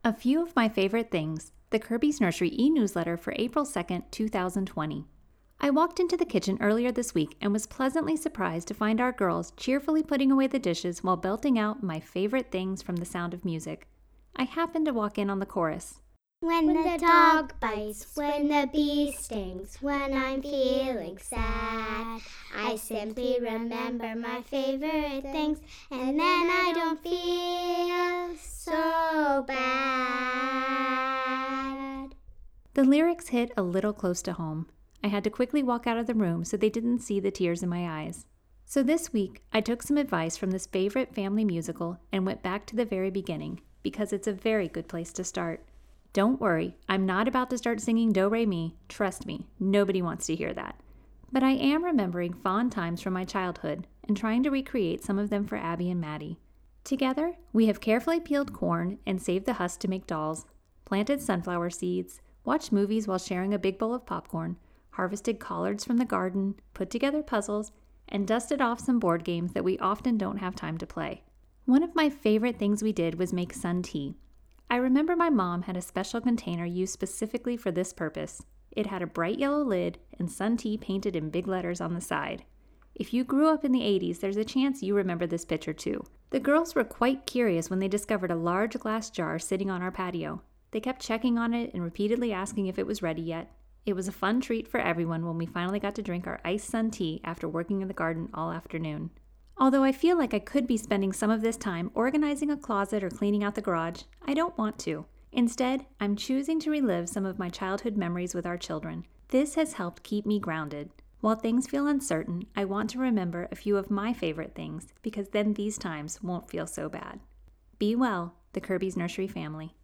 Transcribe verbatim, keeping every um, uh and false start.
A few of my favorite things, the Kirby's Nursery e-newsletter for April second, two thousand twenty. I walked into the kitchen earlier this week and was pleasantly surprised to find our girls cheerfully putting away the dishes while belting out my favorite things from The Sound of Music. I happened to walk in on the chorus. When the dog bites, when the bee stings, when I'm feeling sad, I simply remember my favorite things, and then I don't feel so bad. The lyrics hit a little close to home. I had to quickly walk out of the room so they didn't see the tears in my eyes. So this week, I took some advice from this favorite family musical and went back to the very beginning, because it's a very good place to start. Don't worry, I'm not about to start singing Do-Re-Mi. Trust me, nobody wants to hear that. But I am remembering fond times from my childhood and trying to recreate some of them for Abby and Maddie. Together, we have carefully peeled corn and saved the husk to make dolls, planted sunflower seeds, watched movies while sharing a big bowl of popcorn, harvested collards from the garden, put together puzzles, and dusted off some board games that we often don't have time to play. One of my favorite things we did was make sun tea. I remember my mom had a special container used specifically for this purpose. It had a bright yellow lid and sun tea painted in big letters on the side. If you grew up in the eighties, there's a chance you remember this picture too. The girls were quite curious when they discovered a large glass jar sitting on our patio. They kept checking on it and repeatedly asking if it was ready yet. It was a fun treat for everyone when we finally got to drink our iced sun tea after working in the garden all afternoon. Although I feel like I could be spending some of this time organizing a closet or cleaning out the garage, I don't want to. Instead, I'm choosing to relive some of my childhood memories with our children. This has helped keep me grounded. While things feel uncertain, I want to remember a few of my favorite things because then these times won't feel so bad. Be well, the Kirby's Nursery family.